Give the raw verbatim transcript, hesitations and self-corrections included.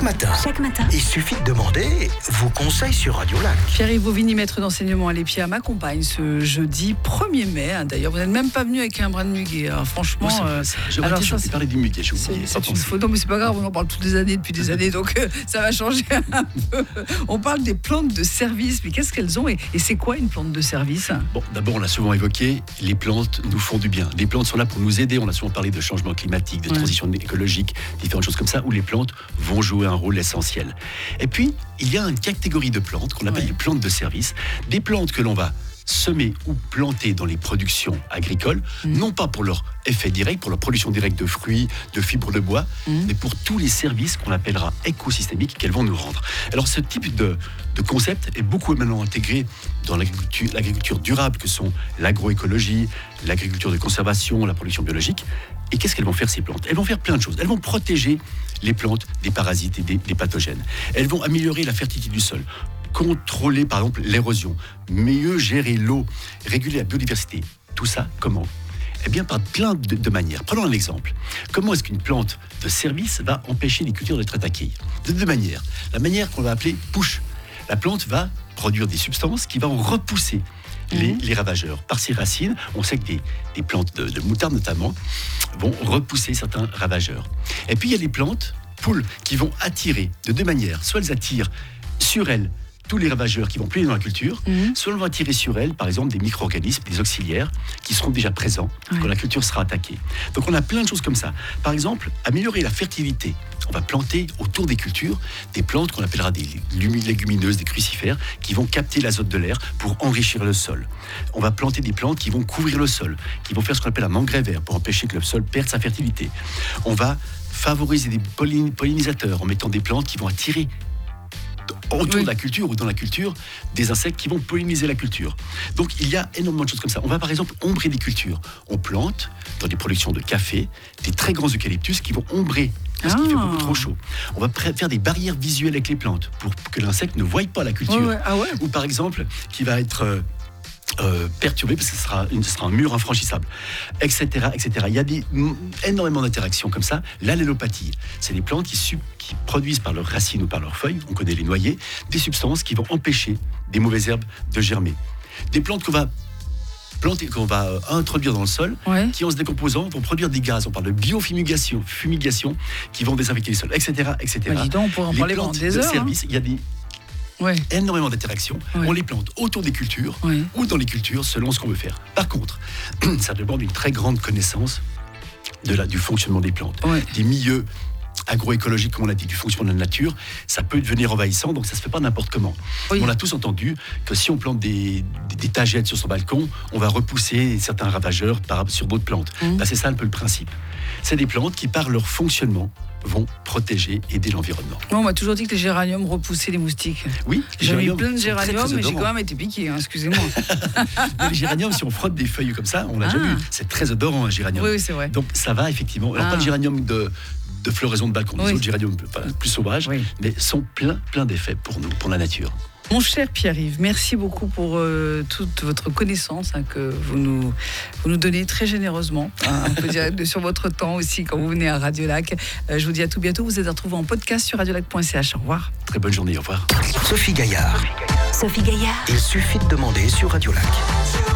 Chaque matin. Chaque matin. Il suffit de demander vos conseils sur Radio Lac. Pierre-Yves Bovini, maître d'enseignement à l'Épia, m'accompagne ce jeudi premier mai. Hein, d'ailleurs, vous n'êtes même pas venu avec un brin de muguet. Alors, franchement, oui, euh, j'aurais alors dit, ça, je parler du muguet. J'ai oublié. C'est, c'est une photo, mais c'est pas grave. On en parle toutes les années depuis des années, donc euh, ça va changer un peu. On parle des plantes de service, mais qu'est-ce qu'elles ont et, et c'est quoi une plante de service? Bon, d'abord, on l'a souvent évoqué. Les plantes nous font du bien. Les plantes sont là pour nous aider. On a souvent parlé de changement climatique, de ouais. transition écologique, différentes choses comme ça, où les plantes vont jouer un rôle essentiel. Et puis, il y a une catégorie de plantes qu'on appelle ouais. les plantes de service, des plantes que l'on va semer ou planter dans les productions agricoles, mmh. non pas pour leur effet direct, pour leur production directe de fruits, de fibres de bois, mmh. mais pour tous les services qu'on appellera écosystémiques qu'elles vont nous rendre. Alors ce type de, de concept est beaucoup maintenant intégré dans l'agriculture, l'agriculture durable, que sont l'agroécologie, l'agriculture de conservation, la production biologique. Et qu'est-ce qu'elles vont faire, ces plantes? Elles vont faire plein de choses. Elles vont protéger les plantes des parasites et des, des pathogènes. Elles vont améliorer la fertilité du sol, contrôler par exemple l'érosion, mieux gérer l'eau, réguler la biodiversité. Tout ça, comment? Eh bien, par plein de, de manières. Prenons un exemple. Comment est-ce qu'une plante de service va empêcher les cultures d'être attaquées? De deux manières. La manière qu'on va appeler push. La plante va produire des substances qui vont repousser les, mmh. les ravageurs. Par ses racines, on sait que des, des plantes de, de moutarde notamment vont repousser certains ravageurs. Et puis, il y a les plantes poules qui vont attirer de deux manières. Soit elles attirent sur elles tous les ravageurs qui vont planer dans la culture, mmh. soit on va attirer sur elles, par exemple, des micro-organismes, des auxiliaires, qui seront déjà présents ouais. quand la culture sera attaquée. Donc on a plein de choses comme ça. Par exemple, améliorer la fertilité. On va planter autour des cultures des plantes qu'on appellera des légumineuses, des crucifères, qui vont capter l'azote de l'air pour enrichir le sol. On va planter des plantes qui vont couvrir le sol, qui vont faire ce qu'on appelle un engrais vert pour empêcher que le sol perde sa fertilité. On va favoriser des pollin- pollinisateurs en mettant des plantes qui vont attirer autour oui. de la culture ou dans la culture, des insectes qui vont polliniser la culture. Donc il y a énormément de choses comme ça. On va par exemple ombrer des cultures. On plante dans des productions de café des très grands eucalyptus qui vont ombrer parce ah. qu'il fait beaucoup trop chaud. On va faire des barrières visuelles avec les plantes pour que l'insecte ne voie pas la culture. Ouais, ouais. Ah ouais. Ou par exemple, qui va être euh, Euh, perturbé parce que ce sera, une, ce sera un mur infranchissable, et cetera, et cetera. Il y a des, m- énormément d'interactions comme ça. L'allélopathie, c'est des plantes qui, sub, qui produisent par leurs racines ou par leurs feuilles, on connaît les noyers, des substances qui vont empêcher des mauvaises herbes de germer. Des plantes qu'on va planter, qu'on va euh, introduire dans le sol, ouais. qui en se décomposant vont produire des gaz. On parle de biofumigation, fumigation, qui vont désinfecter les sols, et cetera, et cetera. Bah, dis donc, on pourrait en les parler plantes pendant des de heures. service, il hein. y a des Ouais. énormément d'interactions. Ouais. On les plante autour des cultures ouais. ou dans les cultures selon ce qu'on veut faire. Par contre, ça demande une très grande connaissance de la, du fonctionnement des plantes, ouais. des milieux agroécologiques, comme on l'a dit, du fonctionnement de la nature. Ça peut devenir envahissant, donc ça se fait pas n'importe comment. Oui. On a tous entendu que si on plante des, des, des tagettes sur son balcon, on va repousser certains ravageurs par, sur d'autres plantes. Mmh. Là, c'est ça un peu le principe. C'est des plantes qui, par leur fonctionnement, vont protéger, aider l'environnement. Moi, on m'a toujours dit que les géraniums repoussaient les moustiques. Oui, j'ai mis plein de géraniums, mais j'ai quand même été piqué, hein, excusez-moi. Mais les géraniums, si on frotte des feuilles comme ça, on l'a ah. déjà vu, c'est très odorant un géranium. Oui, oui, c'est vrai. Donc ça va effectivement. Alors ah. pas le géranium de, de floraison de balcon, oui. les autres géraniums enfin, plus sauvages, oui. mais sont plein, plein d'effets pour nous, pour la nature. Mon cher Pierre-Yves, merci beaucoup pour euh, toute votre connaissance hein, que vous nous, vous nous donnez très généreusement. Hein, on peut dire sur votre temps aussi quand vous venez à Radio Lac. Euh, je vous dis à tout bientôt. Vous êtes retrouvés en podcast sur radio lac point c h. Au revoir. Très bonne journée. Au revoir. Sophie Gaillard. Sophie Gaillard. Il suffit de demander sur Radio Lac.